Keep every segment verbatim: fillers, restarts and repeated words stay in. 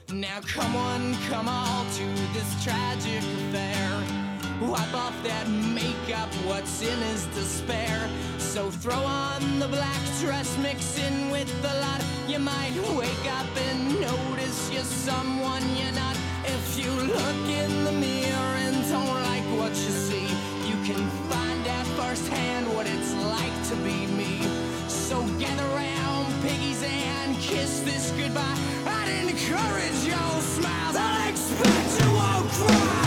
Now come on, come all to this tragic affair. Wipe off that makeup, what's in is despair. So throw on the black dress, mix in with the lot. You might wake up and notice you're someone you're not. If you look in the mirror and don't like what you see, you can find out firsthand what it's like to be me. So gather round, piggies, and kiss this goodbye. I'd encourage your smiles, I'd expect you won't cry.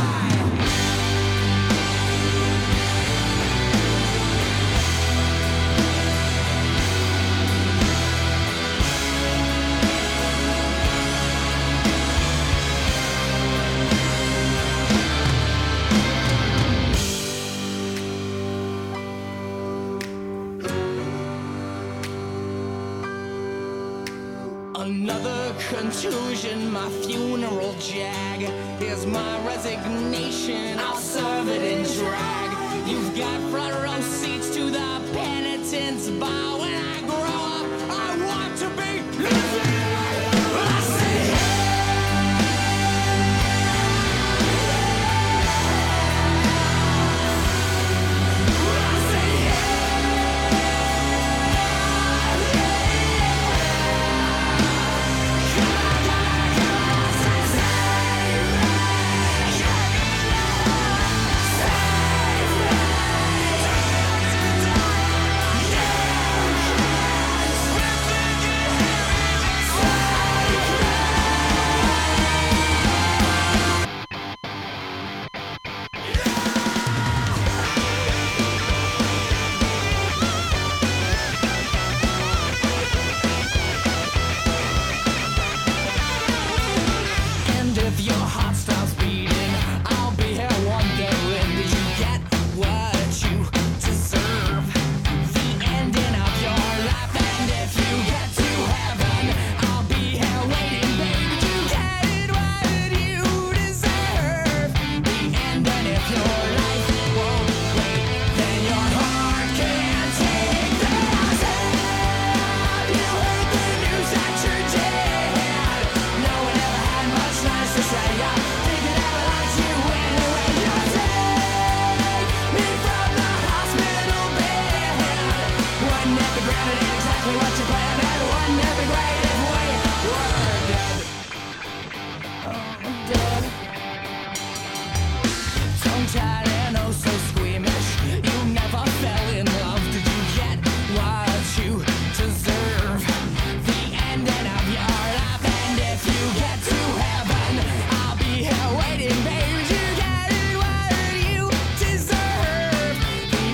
Another contusion, my funeral jag. Here's my resignation, I'll serve it in drag. You've got front row seats to the penitence bar. When I grow up, I want to be living. I say,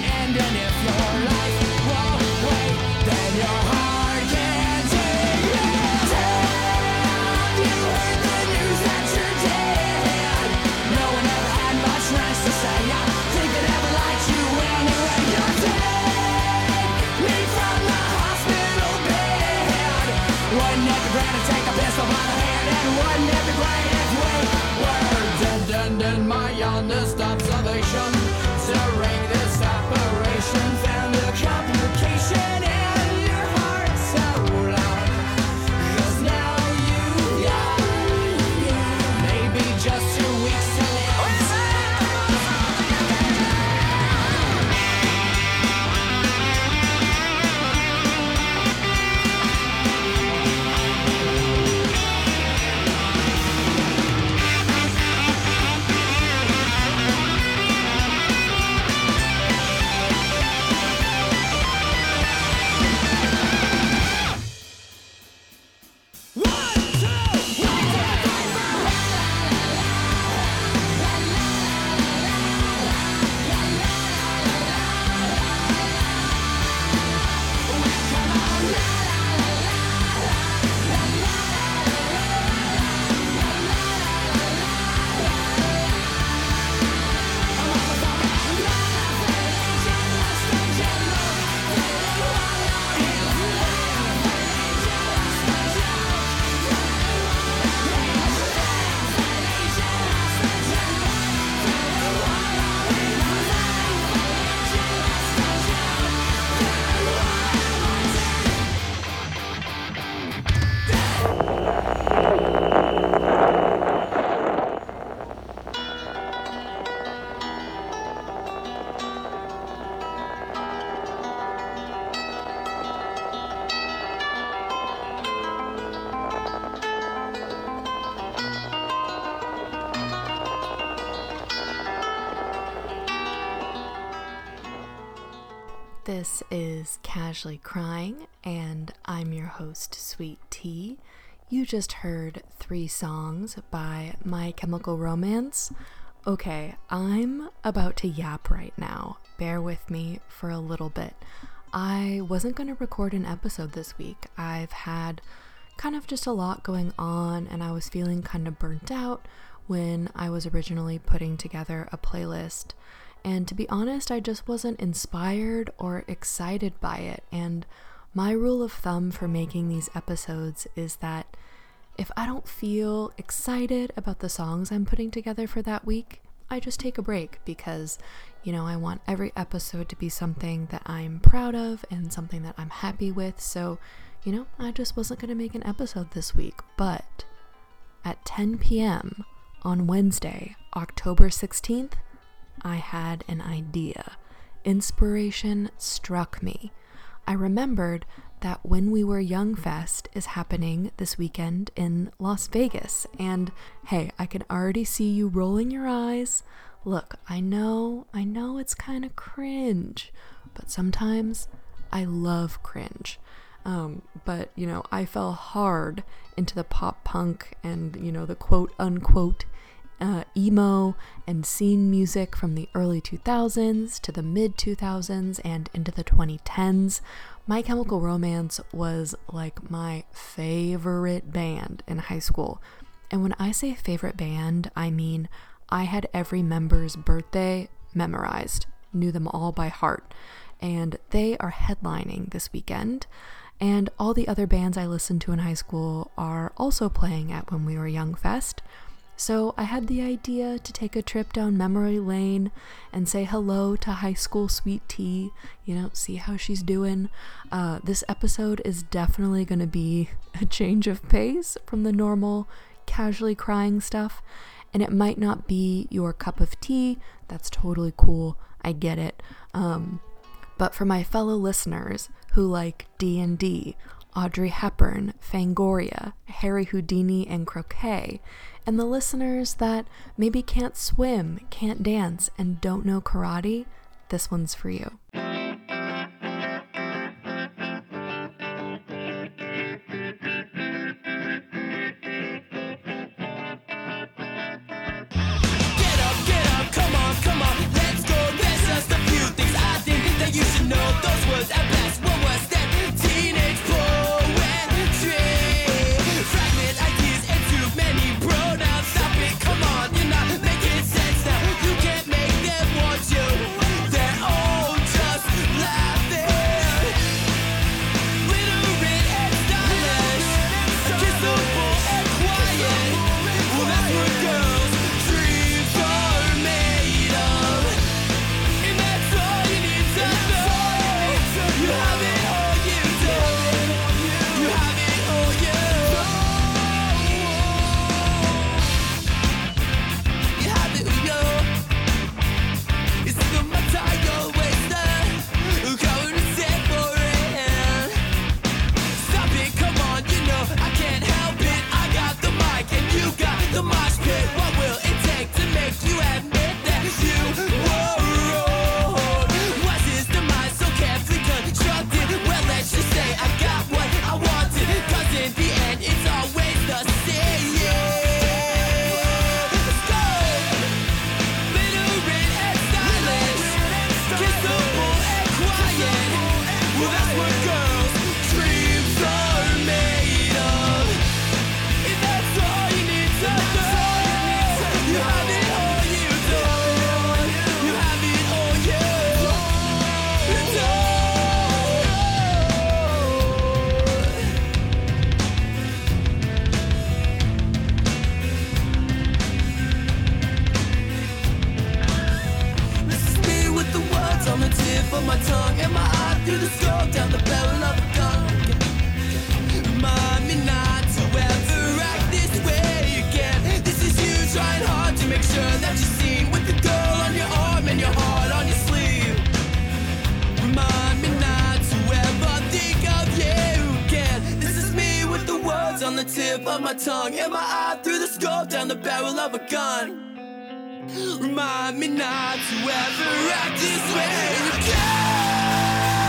your heart can't take it. This is Casually Crying, and I'm your host, Sweet Tea. You just heard three songs by My Chemical Romance. Okay, I'm about to yap right now. Bear with me for a little bit. I wasn't going to record an episode this week. I've had kind of just a lot going on, and I was feeling kind of burnt out when I was originally putting together a playlist. And to be honest, I just wasn't inspired or excited by it. And my rule of thumb for making these episodes is that if I don't feel excited about the songs I'm putting together for that week, I just take a break because, you know, I want every episode to be something that I'm proud of and something that I'm happy with. So, you know, I just wasn't going to make an episode this week. But at ten p.m. on Wednesday, October sixteenth, I had an idea. Inspiration struck me. I remembered that When We Were Young Fest is happening this weekend in Las Vegas. And hey, I can already see you rolling your eyes. Look, I know, I know it's kind of cringe, but sometimes I love cringe. Um, but, you know, I fell hard into the pop punk and, you know, the quote unquote Uh, emo and scene music from the early two thousands to the mid two thousands and into the twenty tens. My Chemical Romance was like my favorite band in high school. And when I say favorite band, I mean I had every member's birthday memorized, knew them all by heart. And they are headlining this weekend. And all the other bands I listened to in high school are also playing at When We Were Young Fest. So I had the idea to take a trip down memory lane and say hello to high school Sweet Tea, you know, see how she's doing. Uh, this episode is definitely going to be a change of pace from the normal casually crying stuff, and it might not be your cup of tea. That's totally cool. I get it. Um, but for my fellow listeners who like D and D, Audrey Hepburn, Fangoria, Harry Houdini, and croquet, and the listeners that maybe can't swim, can't dance, and don't know karate, this one's for you. of my tongue and my eye through the scope down the barrel of a gun. Remind me not to ever act this way again. This is you trying hard to make sure that you're seen with the girl on your arm and your heart on your sleeve. Remind me not to ever think of you again. This is me with the words on the tip of my tongue and my eye through the scope down the barrel of a gun. Remind me not to ever act this way again.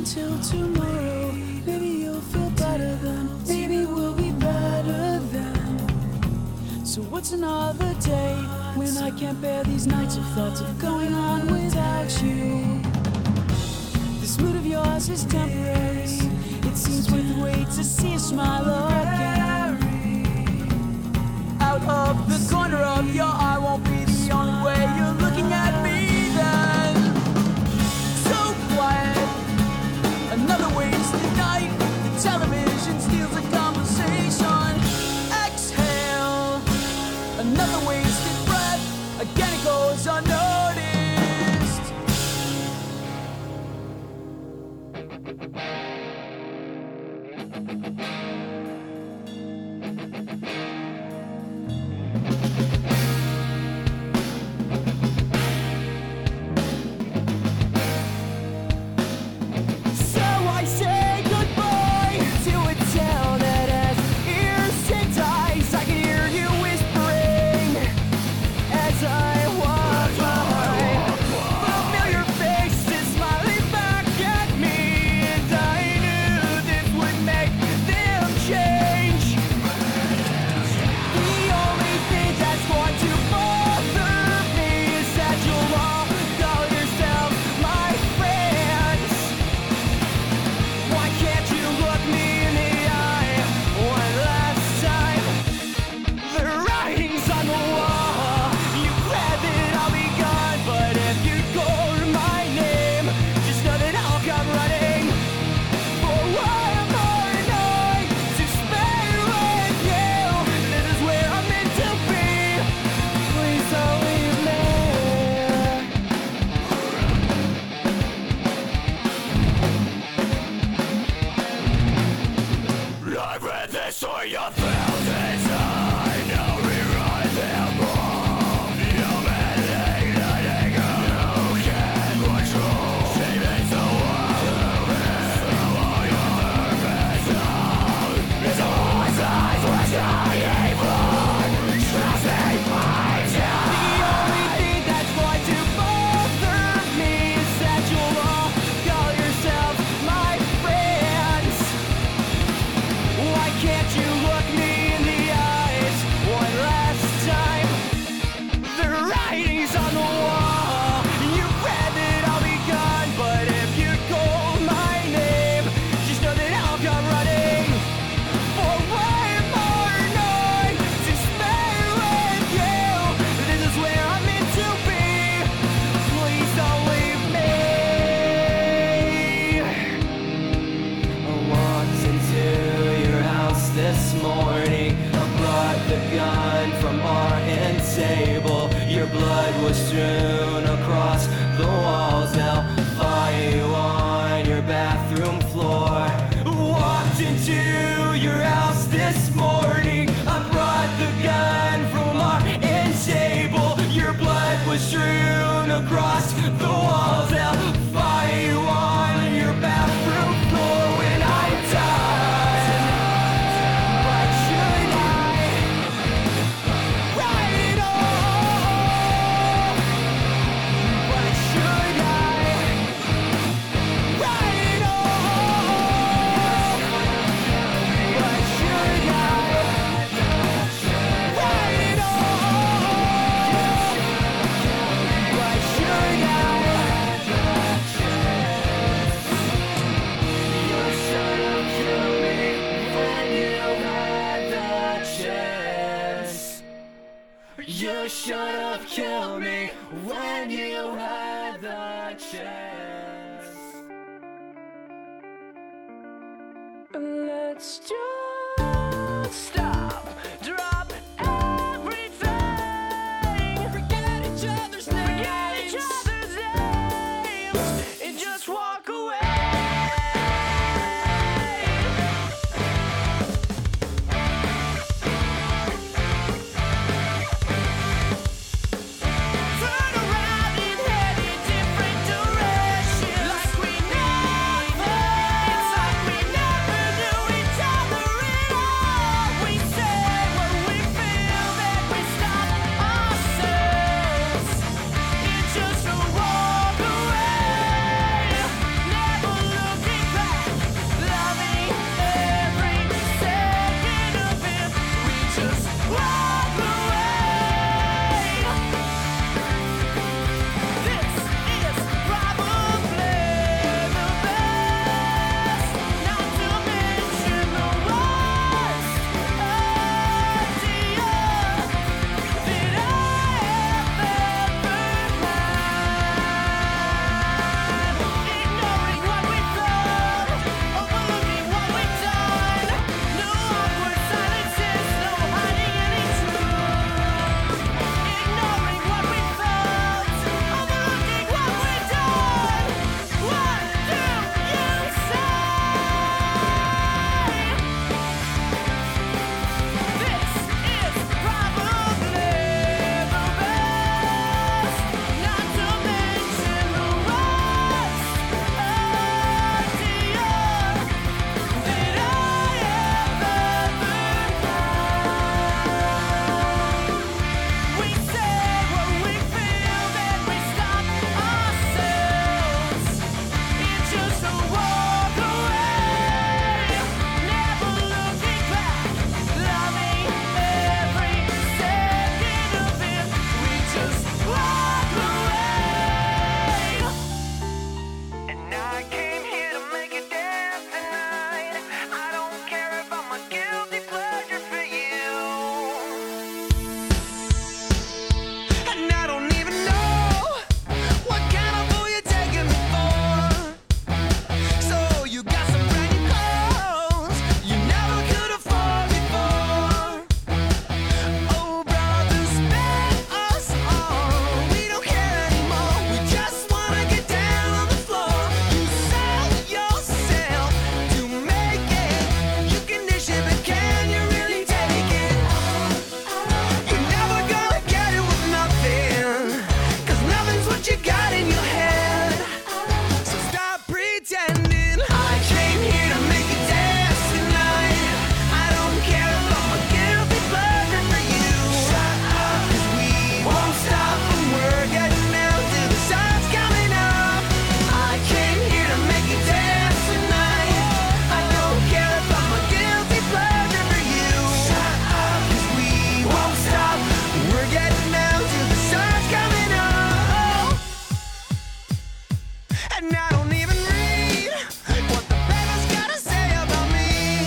until tomorrow. Maybe you'll feel better then. Maybe we'll be better then. So what's another day when I can't bear these nights of thoughts of going on without you? This mood of yours is temporary. It seems worth the wait to see a smile again. Out of the corner of your eye won't be the only way you're looking at me then. So quiet, another wasted night. The television steals the conversation. Exhale, another wasted breath. Again it goes unnoticed. Let's just stop, drop everything. Forget each other's names. Forget each other's names. And just walk away. Turn around and head in different directions. Like we never, it's like we never knew each other at all. We and I don't even read what the paper's gotta say about me.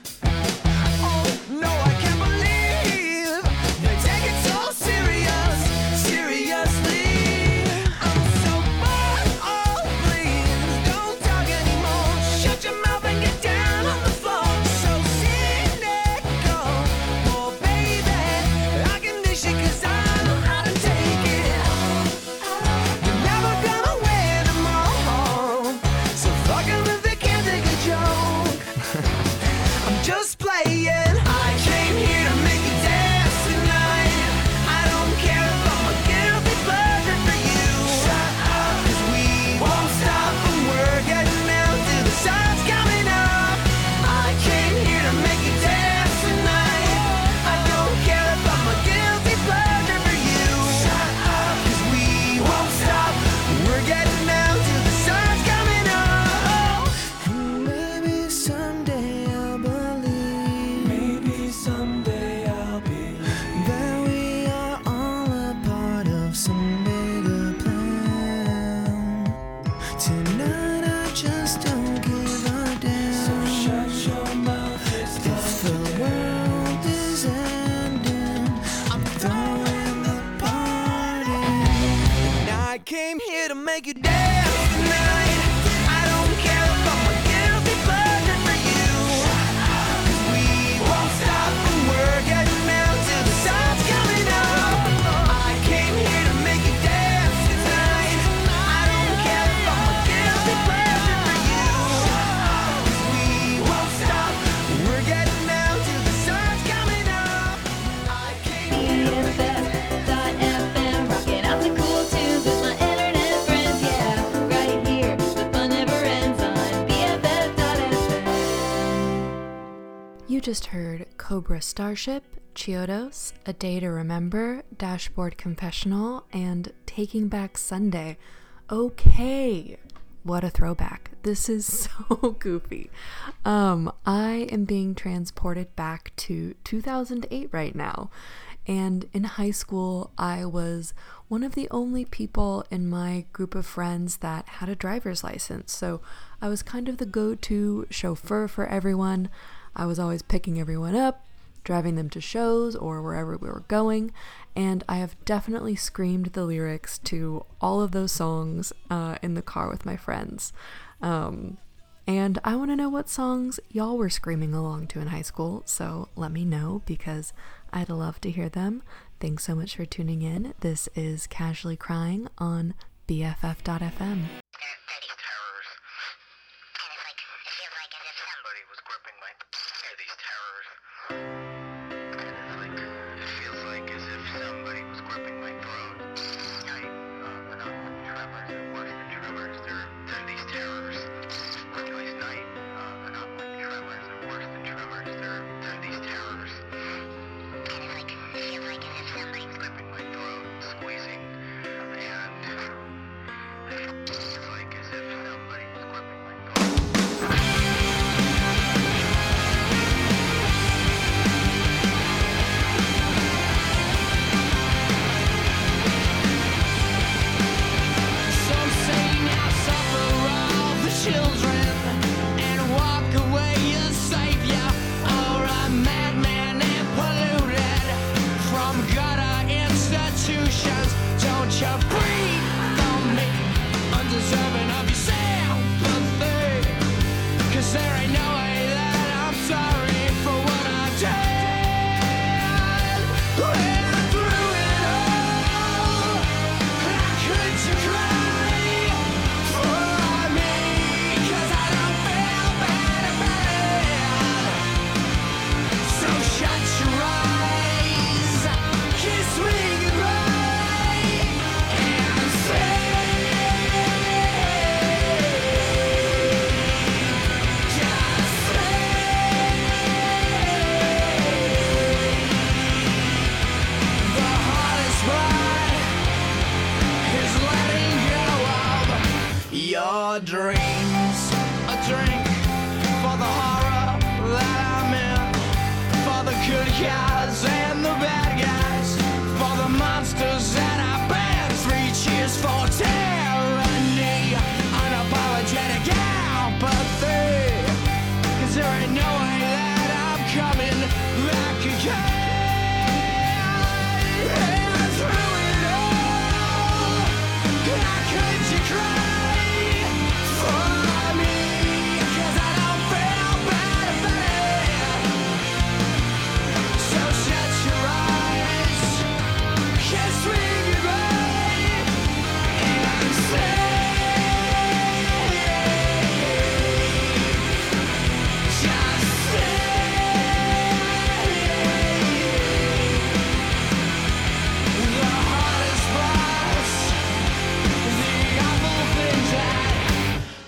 Oh, no, I can't believe they take it so serious, seriously. I'm so bored, oh, please, don't talk anymore. Shut your mouth and get down on the floor. So cynical, oh, baby, I can dish it 'cause I know how to take it. You're never gonna win them all, so fuck 'em if they can't take a joke. I'm just playing. I came here to make you dance tonight. I don't care if I'm a guilty pleasure for you. Shut up, 'cause we won't stop and we're getting down till the sun's coming up. I came here to make you dance tonight. I don't care if I'm a guilty pleasure for you. Shut up, 'cause we won't stop. We're getting down till the sun's coming up. Maybe someday I'll believe. Maybe someday I'll believe that we are all a part of some bigger plan. Tonight I just don't give a damn. So shut your mouth. If the world is ending, I'm throwing the party. And I came here to make you dance tonight. I don't care if I'm a guilty pleasure for you. 'Cause we won't stop and we're getting down till the sun's coming up. I came here to make you dance tonight. I don't care if I'm a guilty pleasure for you. 'Cause we won't stop. We're getting down till the sun's coming up. I came here to make you B F F dot F M, rocking out the cool tunes with my internet friends. Yeah, right here, the fun never ends on B F F dot F M. You just heard Cobra Starship, Chiodos, A Day to Remember, Dashboard Confessional, and Taking Back Sunday. Okay, what a throwback. This is so goofy. Um, I am being transported back to two thousand eight right now. And in high school, I was one of the only people in my group of friends that had a driver's license. So I was kind of the go-to chauffeur for everyone. I was always picking everyone up, driving them to shows or wherever we were going. And I have definitely screamed the lyrics to all of those songs uh, in the car with my friends. Um, and I want to know what songs y'all were screaming along to in high school. So let me know because I'd love to hear them. Thanks so much for tuning in. This is Casually Crying on B F F dot F M. These terrors. And it's like, it feels like as if somebody was gripping my, these terrors. And it's like, it feels like as if somebody was gripping my throat. I, uh, not tremors, they're worse than tremors. They're, they're these terrors. Hercules Night, uh, not like tremors, they're worse than tremors. They're, they're these terrors. And it's like, it feels like as if somebody was gripping my throat, squeezing, and it's like as if somebody was gripping my throat. Some say now suffer all the children and walk away a savior or a madman and polluted from gutter institutions. Don't you breathe on me, undeserving of your sympathy, 'cause there ain't no way that I'm sorry for what I did. When I threw it all, how could you cry for me? 'Cause I don't feel bad about it. So shut your eyes, kiss me goodbye, and say, just say, the hardest part is letting go of your dreams. A drink for the horror that I'm in, for the good guys and the bad guys, for the monsters that I've been. Three cheers for tyranny,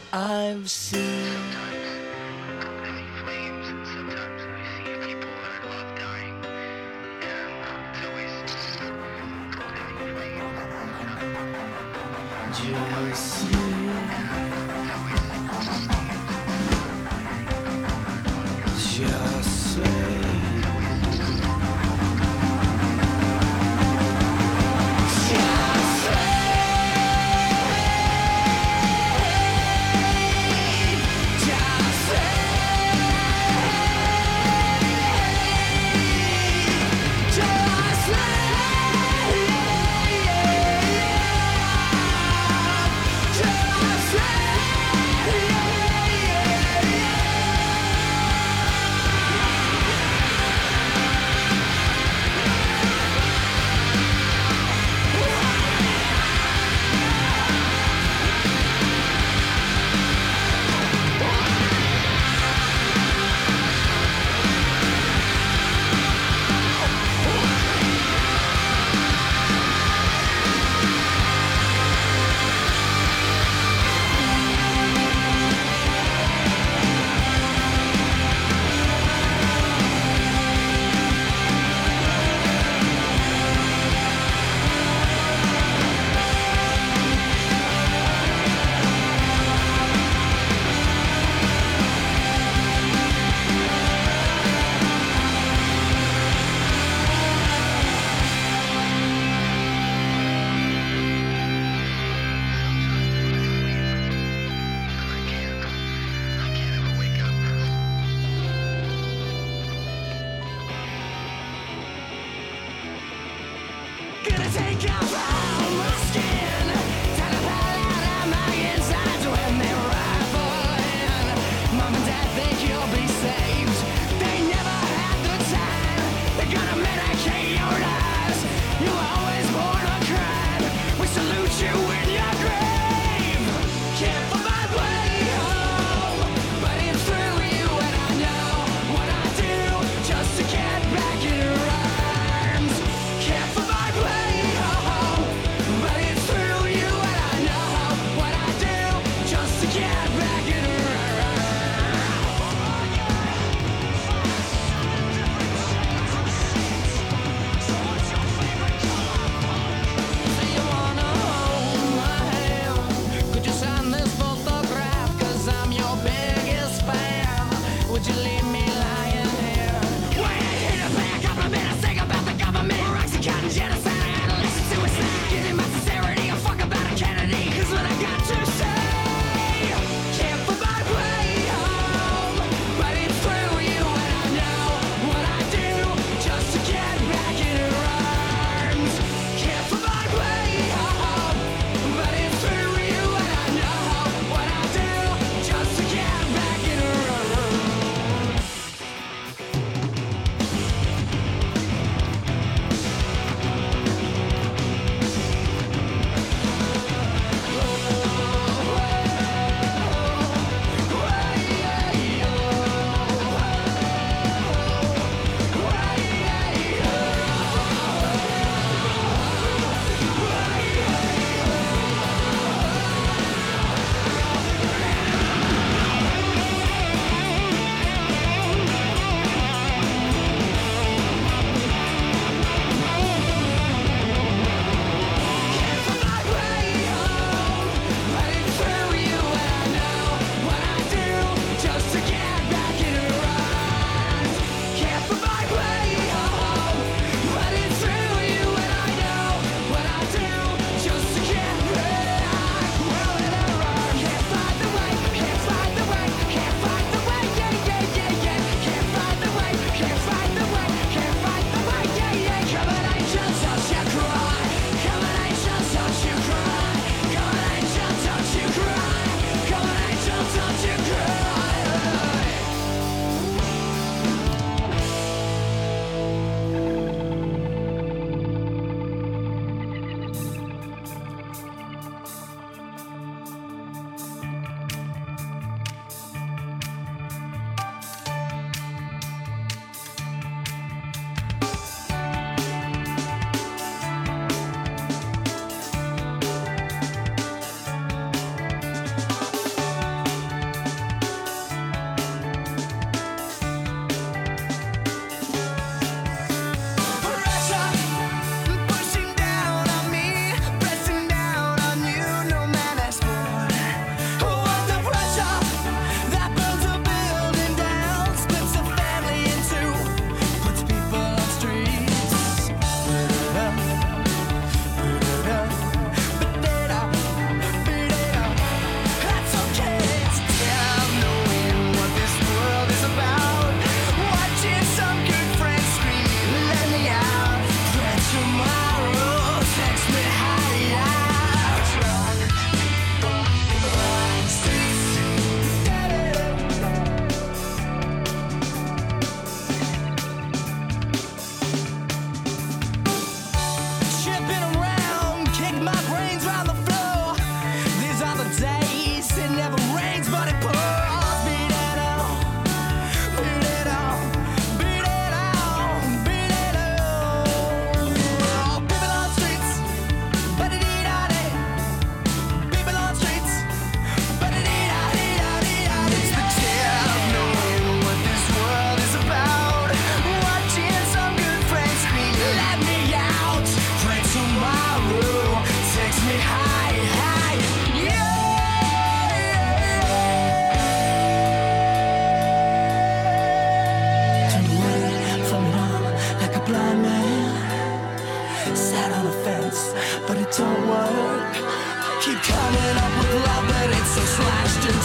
I've seen. Sometimes I see flames, and sometimes I see people that I love dying. And it's always Just see. Just say. Just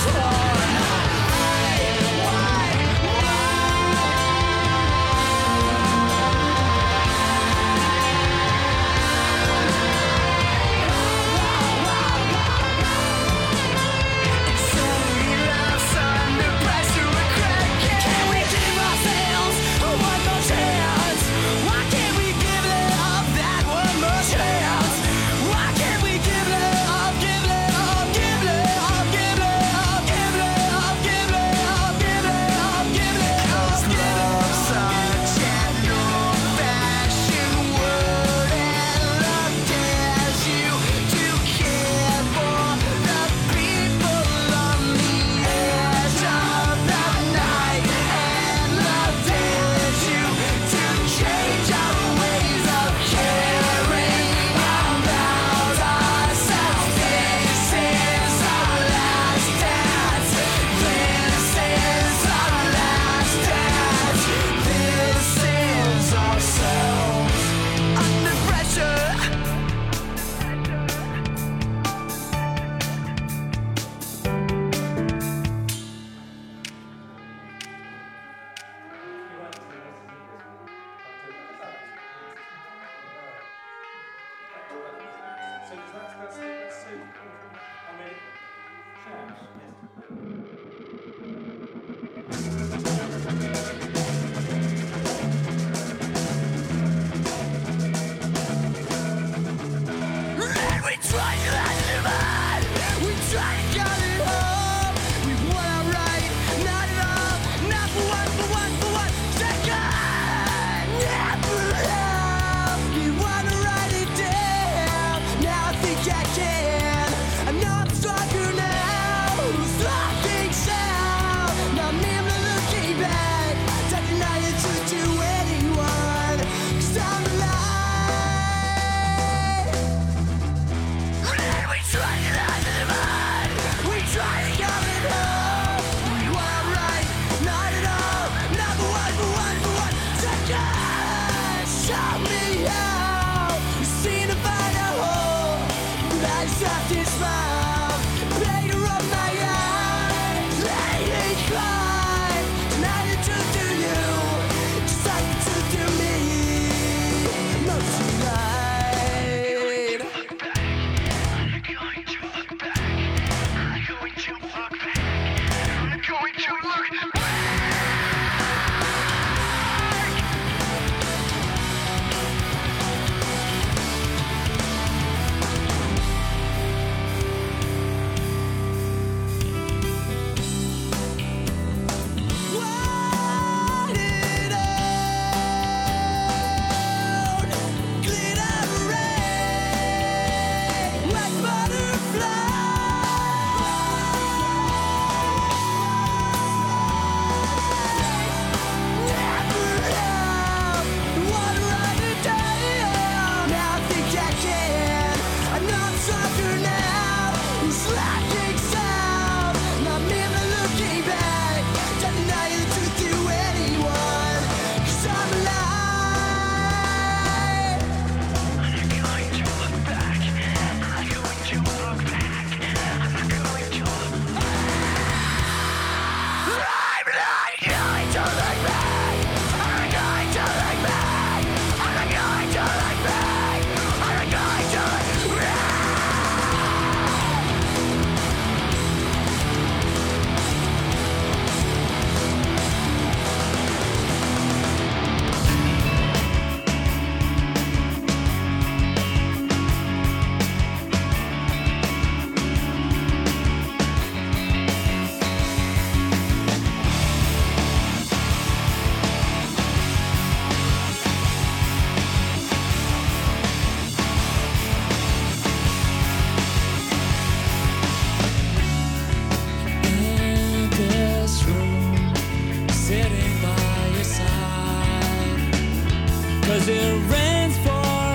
Cause it rains for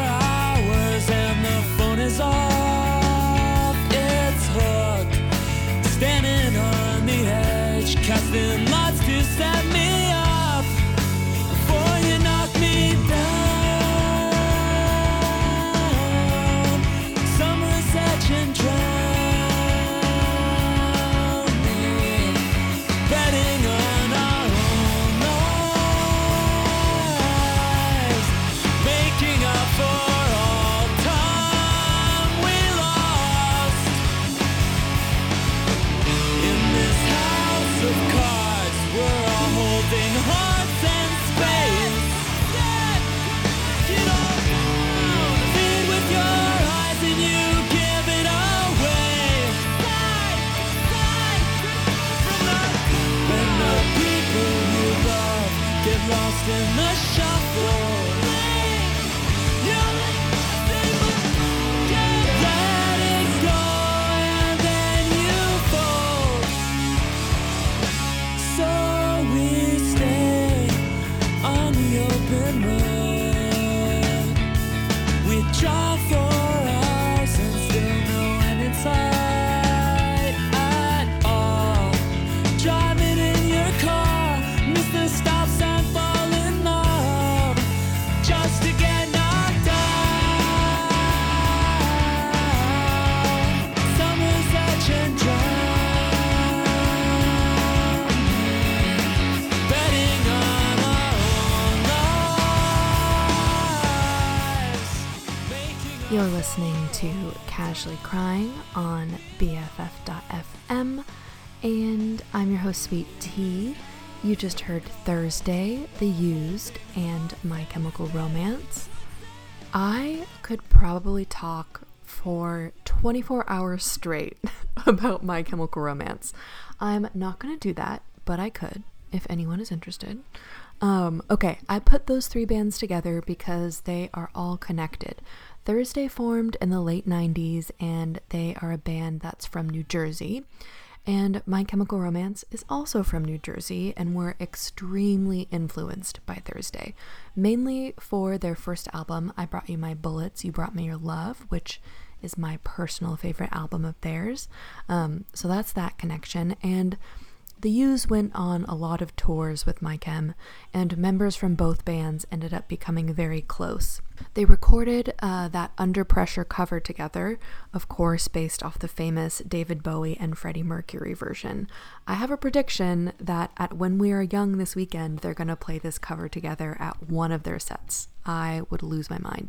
hours and the phone is off its hook. Standing on the edge, casting lots to set me up before you knock me down. Summer's edge and drown me. lost in the shuffle. You're like nothing but let it go and then you fall. So we stay on the open road. We draw for hours and still no end in sight at all. Driving in your car, miss the stop sign, fall in love, just to get knocked down. Summer's such and drown, betting on our own lives, making You're listening to Casually Crying on B F F dot F M, and I'm your host, Sweet Tea. You just heard Thursday, The Used, and My Chemical Romance. I could probably talk for twenty-four hours straight about My Chemical Romance. I'm not going to do that, but I could, if anyone is interested. Um, okay, I put those three bands together because they are all connected. Thursday formed in the late nineties, and they are a band that's from New Jersey. And My Chemical Romance is also from New Jersey and were extremely influenced by Thursday, mainly for their first album, I Brought You My Bullets, You Brought Me Your Love, which is my personal favorite album of theirs. Um, so that's that connection. And the Used went on a lot of tours with My Chem, and members from both bands ended up becoming very close. They recorded uh, that Under Pressure cover together, of course based off the famous David Bowie and Freddie Mercury version. I have a prediction that at When We Are Young this weekend, they're going to play this cover together at one of their sets. I would lose my mind.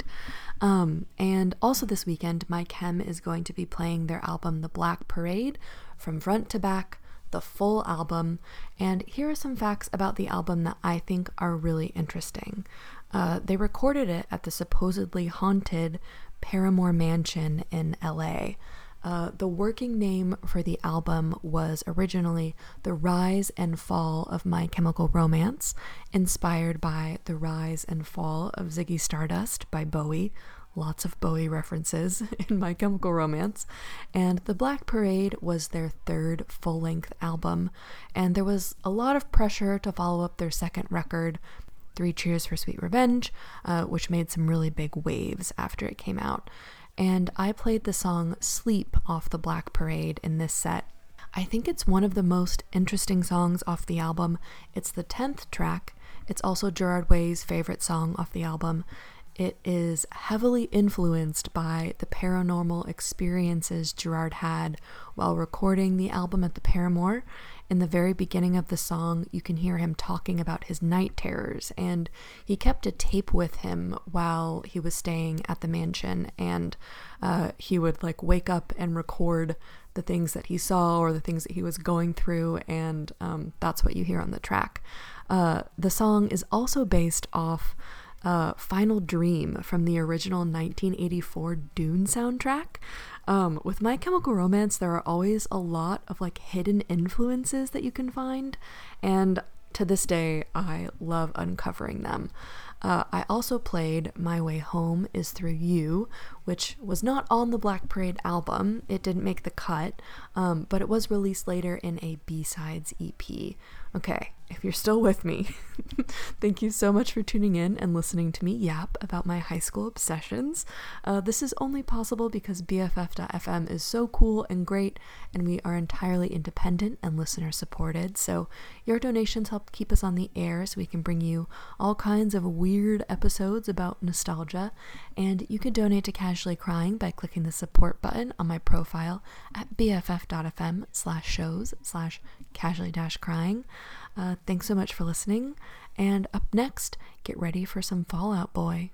Um, and also this weekend, My Chem is going to be playing their album The Black Parade from front to back, the full album. And here are some facts about the album that I think are really interesting. Uh, they recorded it at the supposedly haunted Paramore Mansion in L A. Uh, the working name for the album was originally The Rise and Fall of My Chemical Romance, inspired by The Rise and Fall of Ziggy Stardust by Bowie. Lots of Bowie references in My Chemical Romance. And The Black Parade was their third full-length album, and there was a lot of pressure to follow up their second record, Three Cheers for Sweet Revenge, uh, which made some really big waves after it came out. And I played the song Sleep off The Black Parade in this set. I think it's one of the most interesting songs off the album. It's the tenth track. It's also Gerard Way's favorite song off the album. It is heavily influenced by the paranormal experiences Gerard had while recording the album at the Paramore. In the very beginning of the song, you can hear him talking about his night terrors, and he kept a tape with him while he was staying at the mansion, and uh, he would like wake up and record the things that he saw or the things that he was going through, and um, that's what you hear on the track. Uh, the song is also based off Uh, Final Dream from the original nineteen eighty-four Dune soundtrack. Um, with My Chemical Romance, there are always a lot of like hidden influences that you can find, and to this day, I love uncovering them. Uh, I also played My Way Home Is Through You, which was not on the Black Parade album. It didn't make the cut, um, but it was released later in a B-Sides E P. Okay, if you're still with me, thank you so much for tuning in and listening to me yap about my high school obsessions. Uh, this is only possible because B F F dot F M is so cool and great, and we are entirely independent and listener supported, so your donations help keep us on the air so we can bring you all kinds of weird episodes about nostalgia. And you can donate to Casually Crying by clicking the support button on my profile at B F F dot F M slash shows slash casually dash crying. Uh, thanks so much for listening, and up next, get ready for some Fall Out Boy.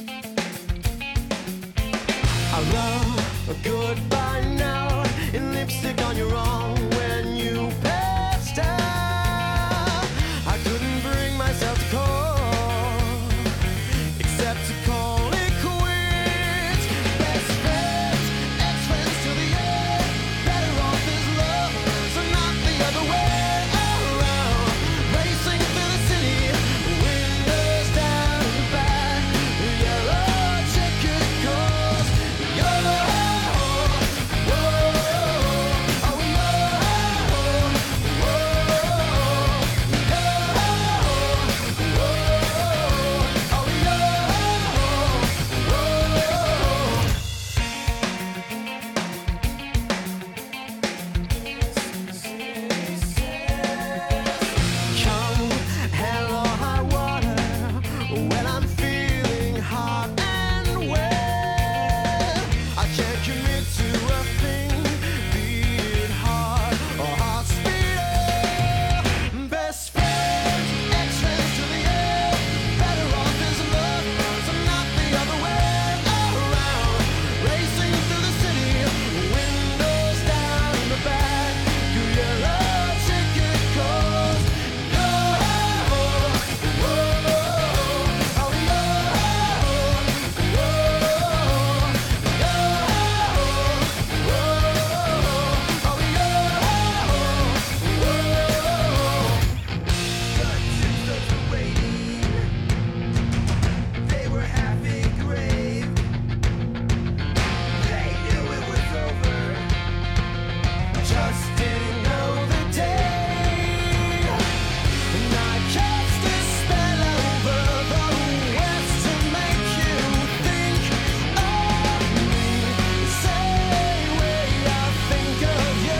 Goodbye now, and lips on your own when you passed out. I couldn't bring myself to call, except to call it quits. Best friends, ex-friends to the end, better off as lovers, and not the other way around. Racing through the city, windows down in the back, yellow ticket calls. Yo, whoa, oh, yo, come hell or high water, when I'm feeling hot and wet, I can't commit to a thing, be it hard or hospital. Best friends, ex-friends to the end, better off as lovers, and not the other way around. Racing through the city, windows down in the back, your yellow ticket calls. Yo, whoa, oh, yo, they were half engraved. They knew it was over, just didn't know the day. And I cast a spell over the west to make you think of me, same way I think of you.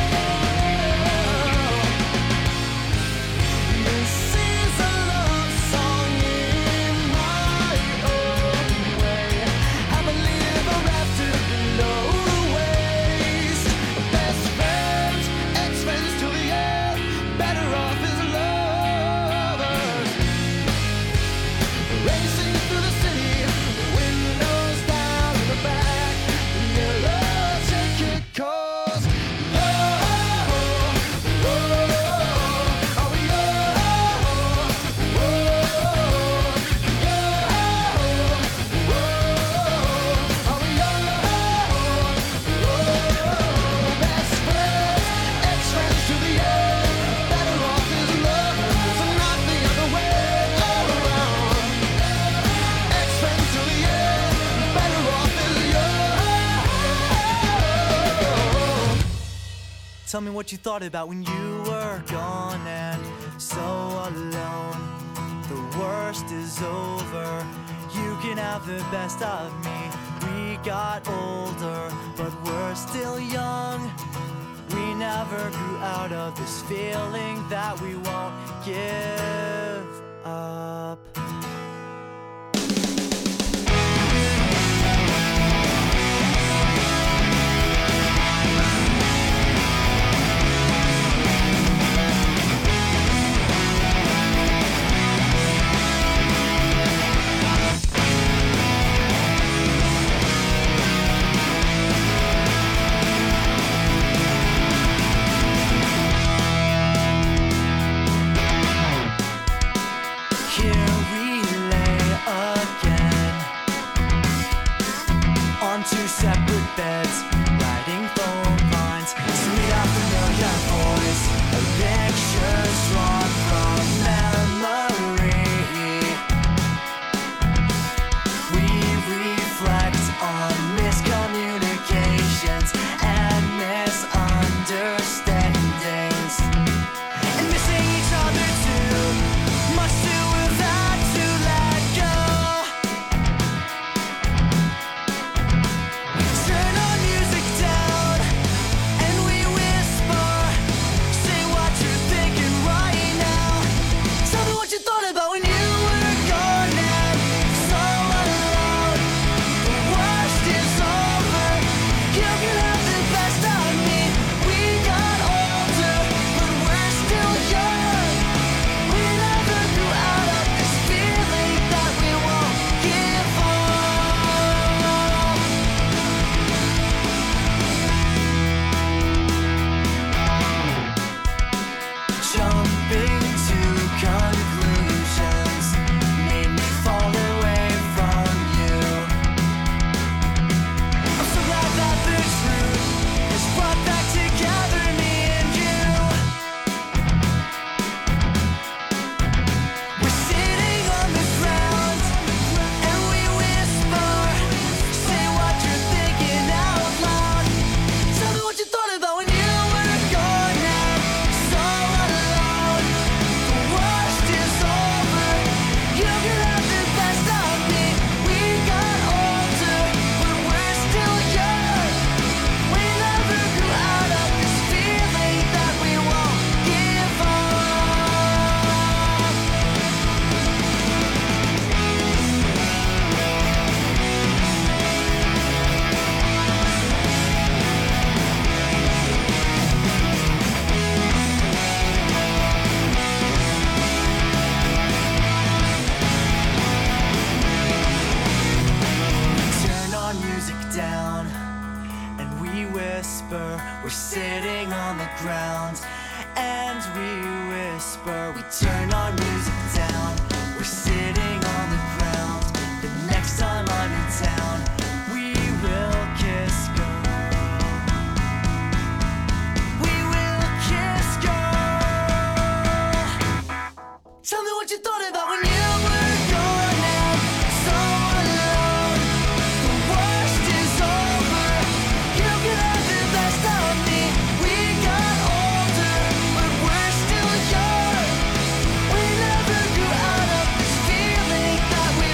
This is a love song in my own way. Happily ever after below the waist. Best friends, ex-friends to the end, better off as lovers. Racing through the city, windows down in the back, yellow ticket calls. Oh, oh, oh, oh, yo, oh, best friends, ex-friends to the end, better off as lovers, and not the other way around. Ex-friends to the end, better off as yours. Tell me what you thought about when you were gone and so alone. The worst is over. You can have the best of me. We got older, but we're still young. We never grew out of this feeling that we won't give up. Here we lay again on two separate beds, writing phone lines, sweet out familiar voice, a picture drawn from memory. We reflect on miscommunications and misunderstandings, and missing each other too much to have had to let go. Turn on music. down and we whisper. We're sitting on the ground and we whisper. We turn our music down. We're sitting on the ground. The next time I'm in town, we will kiss, girl. We will kiss, girl. Tell me what you thought about when you were gone and so alone. The worst is over. You can have the best of me. We got older, but we're still young. We never grew out of this feeling that we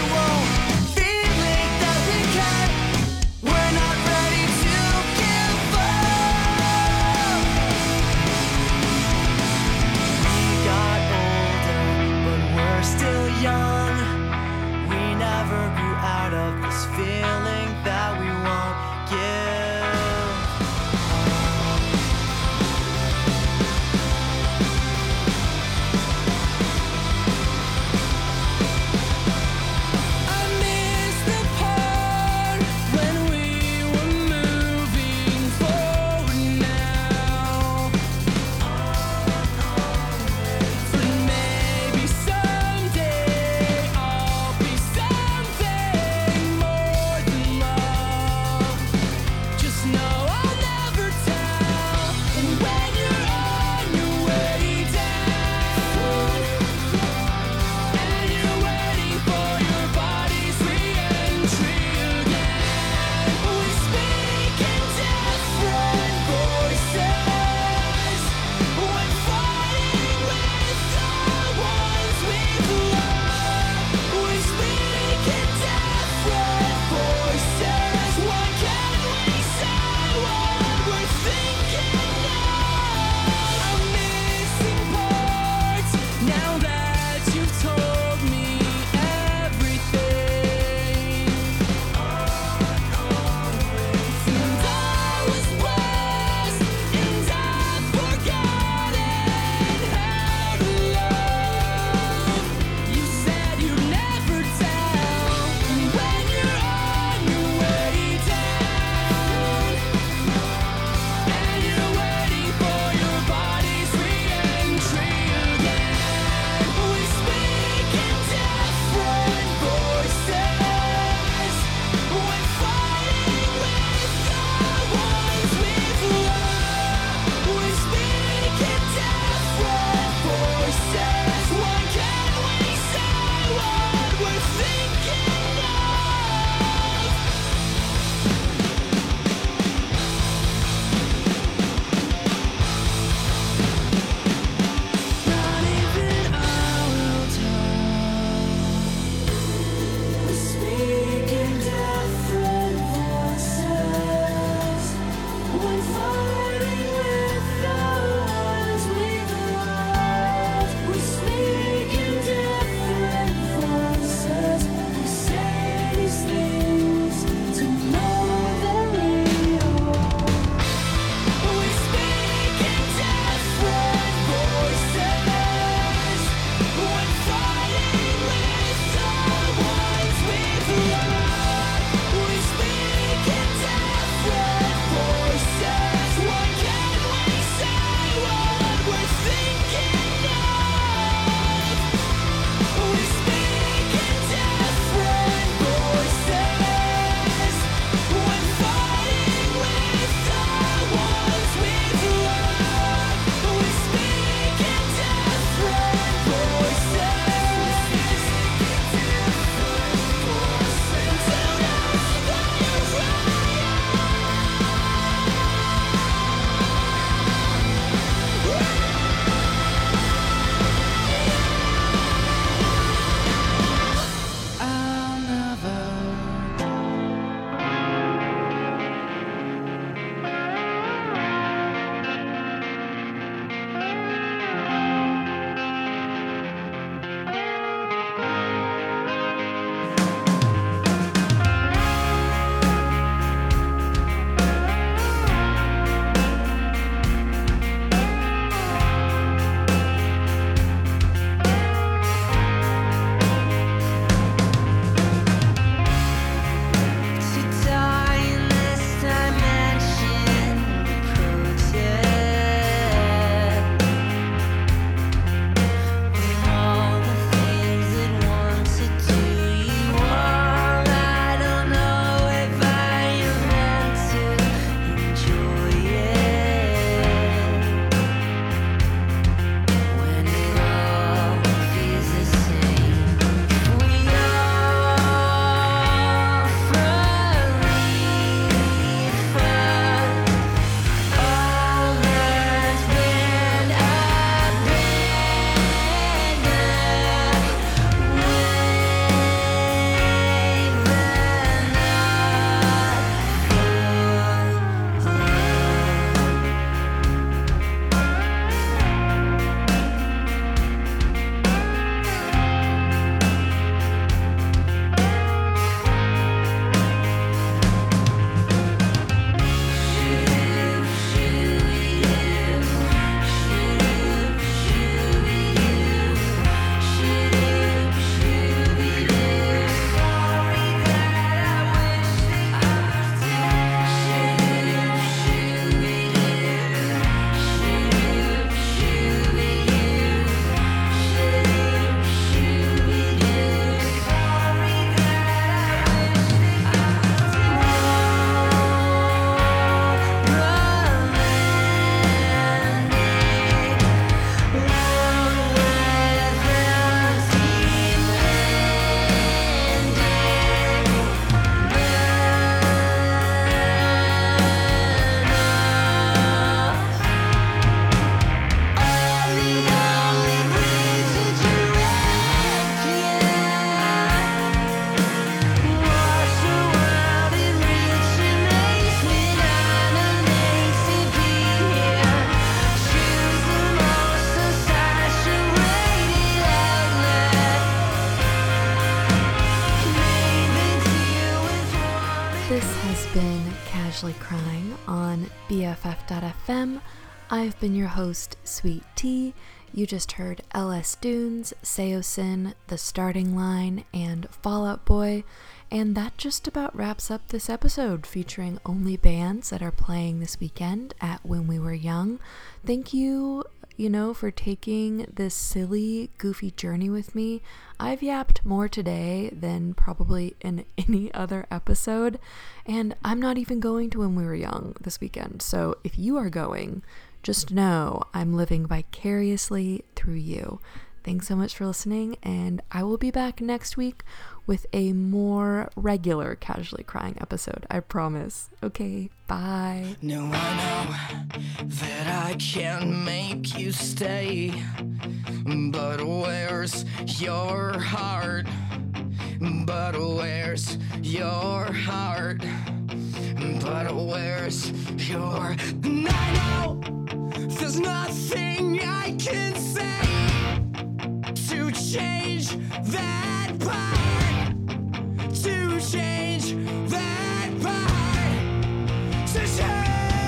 been Casually Crying on B F F dot F M. I've been your host, Sweet Tea. You just heard L S Dunes, Seosin, The Starting Line, and Fall Out Boy. And that just about wraps up this episode, featuring only bands that are playing this weekend at When We Were Young. Thank you, you know, for taking this silly, goofy journey with me. I've yapped more today than probably in any other episode, and I'm not even going to When We Were Young this weekend. So if you are going, just know I'm living vicariously through you. Thanks so much for listening, and I will be back next week with a more regular Casually Crying episode, I promise. Okay, bye. Now I know that I can make you stay, but where's your heart? But where's your heart? But where's your... And I know there's nothing I can say to change that part, to change that part, to change.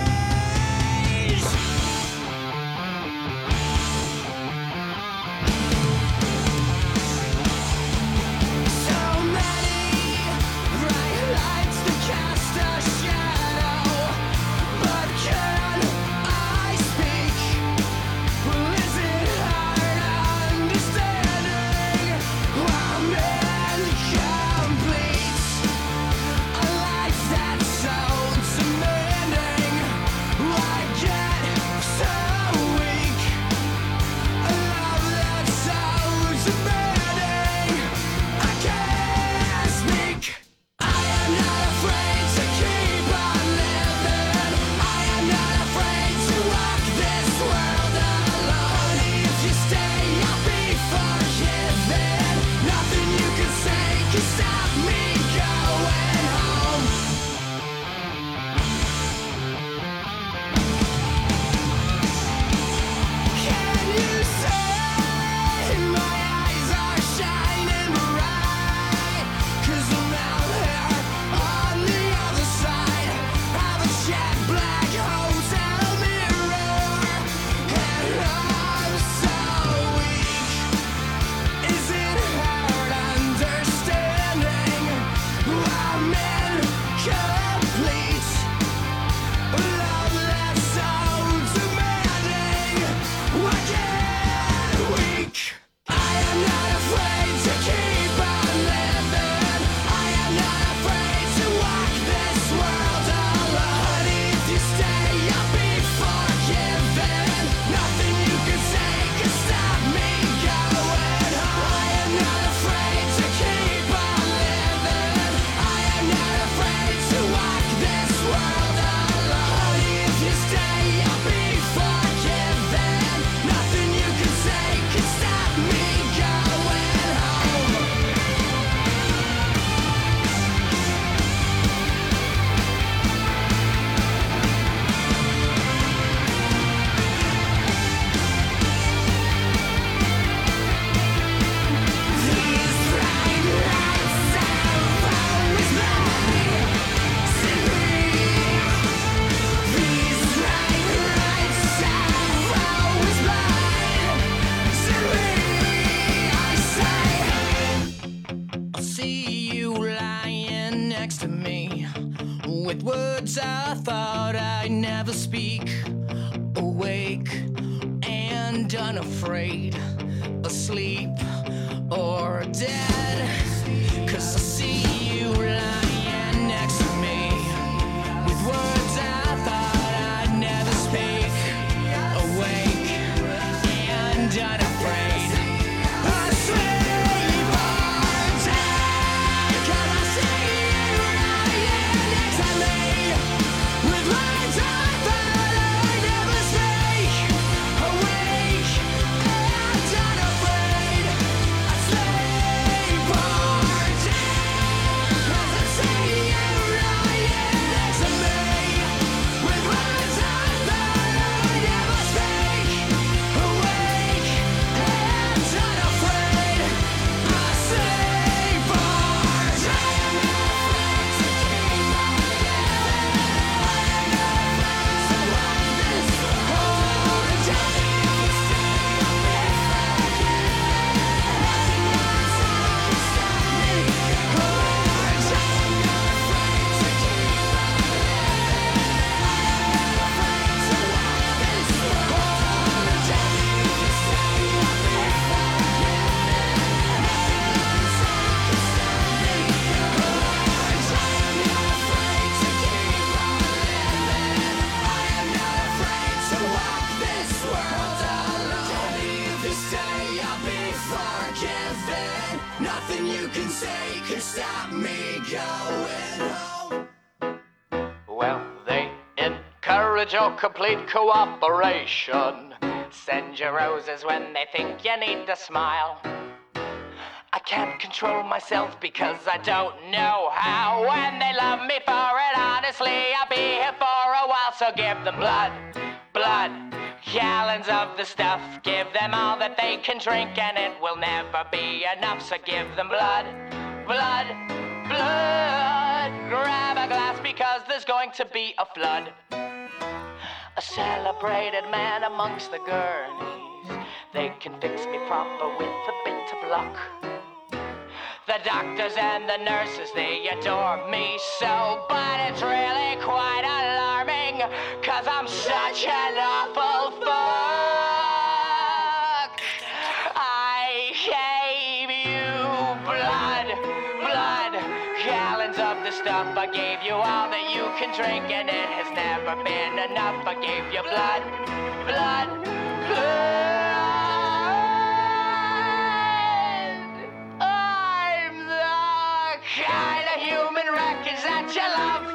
So many bright lights to cast a shadow, but can I speak? Well, is it hard understanding I'm incomplete? A life that's so demanding, I get so weak. A love that's so demanding, I can't speak. I am not afraid to keep on living. I am not afraid to walk this world alone. If you stay, I'll be forgiven. Nothing you can say can stop me going home. Can you say my eyes are shining bright? 'Cause I'm out here on the other side of a jet black hotel mirror, and I'm so weak. Is it hard understanding I'm incomplete? A love that's so demanding, I get weak. I am not afraid to keep on living. I am not afraid to walk this world alone. If you stay, I'll be forgiven. Nothing you can say can stop me going home. I am not afraid to keep on living. I am not afraid to walk this world alone. If you stay, I'll be forgiven. Nothing you can say can stop me going home. These bright lights have always blinded me. These bright lights have always blinded me. I say, I'll see you lying next to me, with words I thought I'd never speak, awake and unafraid, asleep or dead. 'Cause I see you lying next to me, with words I thought I'd never speak, awake and unafraid, asleep or dead. 'Cause I see you lying next to me, with words I thought I'd never speak, awake and unafraid, asleep or dead. 'Cause I encourage your complete cooperation. Send you roses when they think you need to smile. I can't control myself because I don't know how. When they love me for it, honestly, I'll be here for a while. So give them blood, blood, gallons of the stuff. Give them all that they can drink and it will never be enough. So give them blood, blood, blood. Grab a glass because there's going to be a flood. A celebrated man amongst the gurneys. They can fix me proper with a bit of luck. The doctors and the nurses, they adore me so, but it's really quite alarming, cause I'm such an awful fuck. I gave you blood, blood, gallons of the stuff. I gave you all that you can drink and it has never been enough. I gave you blood, blood, blood. Kind of human wreckage that you love